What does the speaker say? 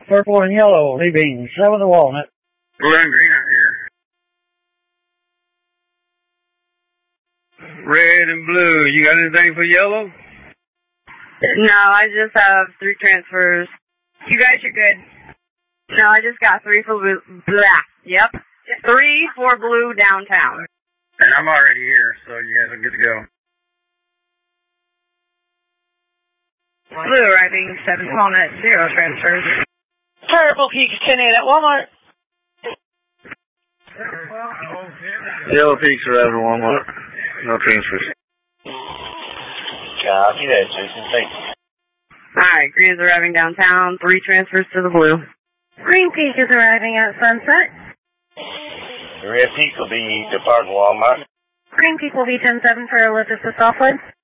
Purple and yellow leaving 7th of Walnut. Blue and green are here. Red and blue. You got anything for yellow? No, I just have 3 transfers. You guys are good. No, I just got 3 for blue. Blah. Yep. 3 for blue downtown. And I'm already here, so you guys are good to go. Blue arriving 7th Walnut, 0 transfers. Purple Peaks 10-8 at Walmart. Yellow Peaks are at Walmart. No transfers. Copy that, Jason. Thank you. Alright, green is arriving downtown, 3 transfers to the blue. Green Peak is arriving at Sunset. The red peak will be departing Walmart. Green Peak will be 10-7 for Olympus to Southwood.